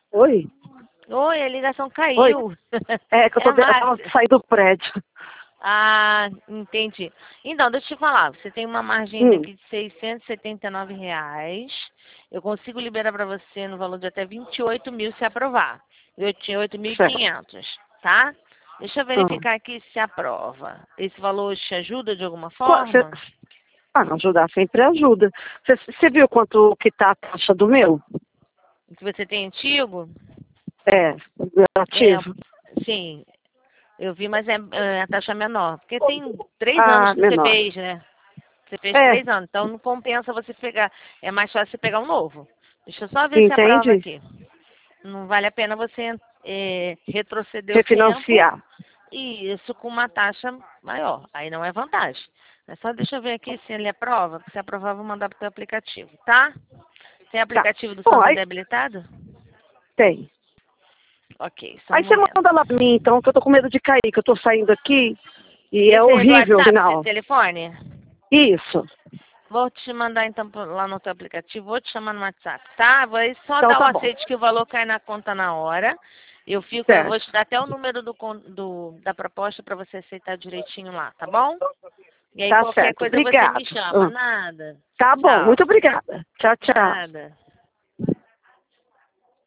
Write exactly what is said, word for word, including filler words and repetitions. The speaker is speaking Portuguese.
Oi? Oi, a ligação Oi? caiu. É que eu tô É tentando Márcia. sair do prédio. Ah, entendi. Então, deixa eu te falar. Você tem uma margem Hum, aqui de seiscentos e setenta e nove reais. Eu consigo liberar para você no valor de até vinte e oito mil se aprovar. vinte e oito mil e certo. quinhentos, tá? Deixa eu Hum. verificar aqui se aprova. Esse valor te ajuda de alguma Qu- cê- forma? Ah, ajudar sempre ajuda. Você viu quanto que tá a taxa do meu? Que você tem antigo? É, É, ativo. sim, eu vi, mas é, é a taxa menor. Porque tem três anos Ah, que você menor. fez, né? Você fez É, três anos, então não compensa você pegar. É mais fácil você pegar um novo. Deixa eu só ver se aprova entendi. aqui. Não vale a pena você é, retroceder o tempo Refinanciar. e isso com uma taxa maior. Aí não é vantagem. É só deixa eu ver aqui se ele aprova. Se aprovar, vou mandar para o teu aplicativo, tá? Tem Tá. aplicativo do Bom, aí Santander habilitado? tem. Ok, só um Aí você momento. manda lá pra mim, então, que eu tô com medo de cair, que eu tô saindo aqui e é Esse é do horrível o WhatsApp, esse sinal. telefone? Isso. Vou te mandar então pro- lá no teu aplicativo, vou te chamar no WhatsApp, tá? Vai só Então dar o tá bom. aceite que o valor cai na conta na hora. Eu fico, eu vou Certo. te dar até o número do, con- do- da proposta para você aceitar direitinho lá, tá bom? E aí Tá qualquer certo. coisa você Obrigado. me chama. Ah, Nada. tá bom. Tchau. Muito obrigada. Tchau, tchau. Nada.